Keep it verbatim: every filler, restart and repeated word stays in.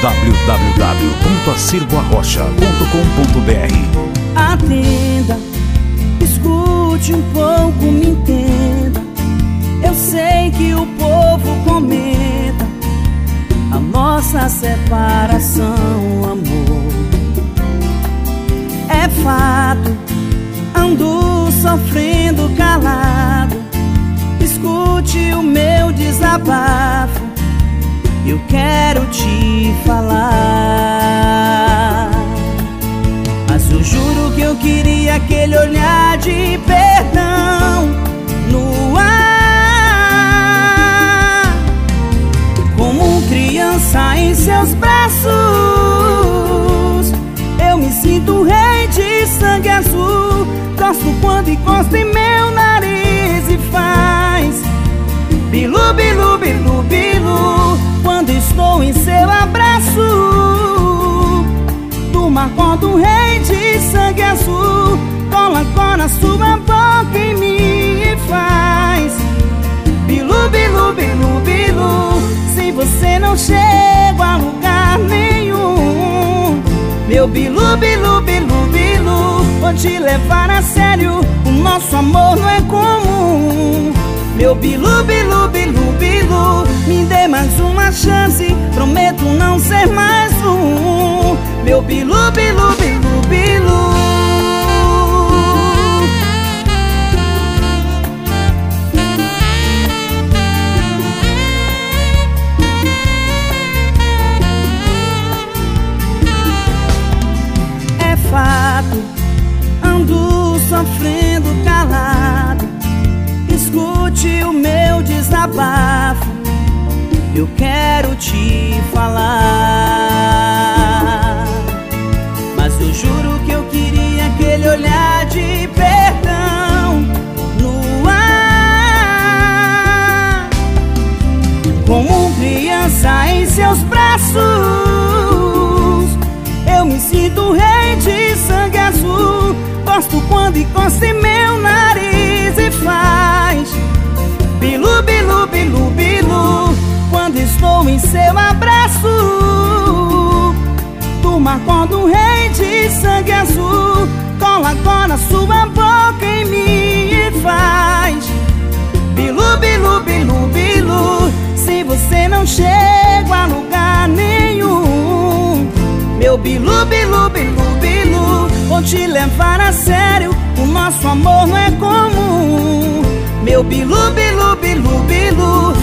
w w w ponto acervo arrocha ponto com ponto b r. Atenda, escute um pouco, me entenda. Eu sei que o povo comenta a nossa separação, amor. É fato, ando sofrendo calado. Escute o meu desabafo, eu quero te falar. Mas eu juro que eu queria aquele olhar de perdão no ar, como criança em seus braços. Eu me sinto rei de sangue azul. Gosto quando encosta em meu nariz e faz bilu, bilu, bilu, bilu. Quando estou em seu abraço, do marcou do rei de sangue azul. Cola, cola sua boca em mim e faz bilu, bilu, bilu, bilu. Sem você não chego a lugar nenhum. Meu bilu, bilu, bilu, bilu. Vou te levar a sério, o nosso amor não é comum. Meu bilu, bilu, bilu, bilu. Me dê mais uma chance, prometo não ser mais um. Meu bilu, bilu, bilu, bilu. É fato, ando sofrendo calado. Escute o meu desabafo, eu quero te falar. Mas eu juro que eu queria aquele olhar de perdão no ar, como criança em seus braços. Eu me sinto rei de sangue azul. Gosto quando encosta em meu nariz e faz bilu, bilu, bilu, bilu. Quando estou em seu abraço, do marcou do rei de sangue azul. Cola agora sua boca em mim e faz bilu, bilu, bilu, bilu. Se você não chega a lugar nenhum. Meu bilu, bilu, bilu, bilu. Vou te levar a sério, o nosso amor não é comum. Meu bilu, bilu, bilu, bilu.